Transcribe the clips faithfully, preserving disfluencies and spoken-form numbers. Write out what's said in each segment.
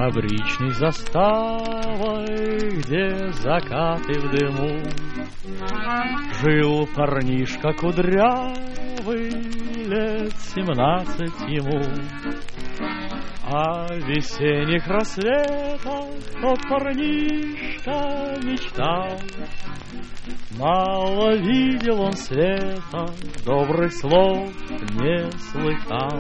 фабричной заставой, где закаты в дыму, жил парнишка кудрявый, лет семнадцать ему. О весенних рассветах тот парнишка мечтал. Мало видел он света, добрых слов не слыхал.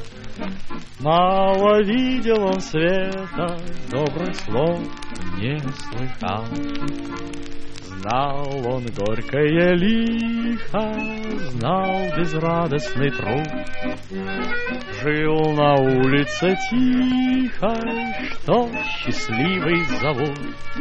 Мало видел он света, добрых слов не слыхал. Знал он горькое лихо, знал безрадостный труд. Жил на улице тихой, что счастливый зовут.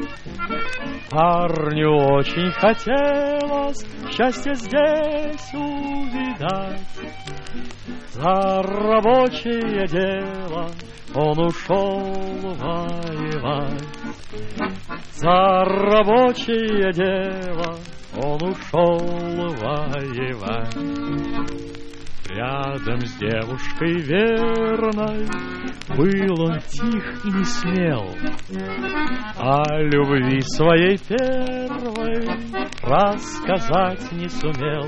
Парню очень хотелось счастье здесь увидать. За рабочее дело он ушел воевать. За рабочее дело он ушел воевать. Рядом с девушкой верной был он тих и не смел, о любви своей первой рассказать не сумел.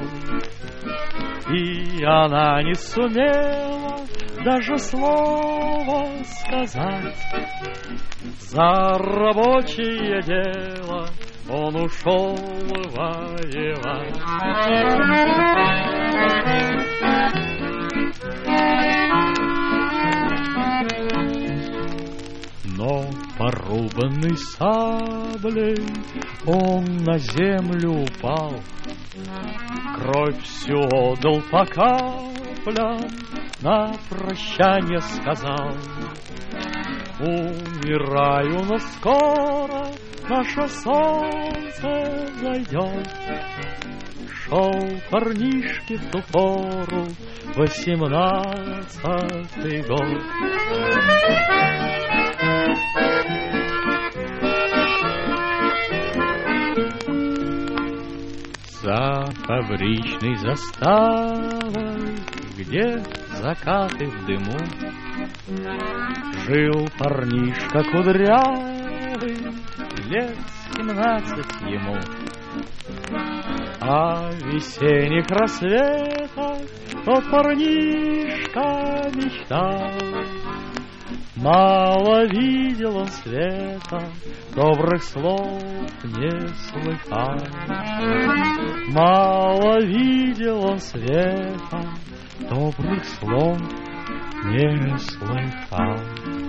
И она не сумела даже слова сказать. За рабочее дело он ушел воевать. Но порубанный саблей он на землю упал, кровь всю отдал по каплям, на прощанье сказал: умираю, но скоро наше солнце зайдет. Шел парнишке в ту пору восемнадцатый год. За фабричной заставой, где закаты в дыму, жил парнишка кудрявый, лет семнадцать ему. О весенних рассветах тот парнишка мечтал. Мало видел он света, добрых слов не слыхал. Мало видел он света, добрых слов не слыхал.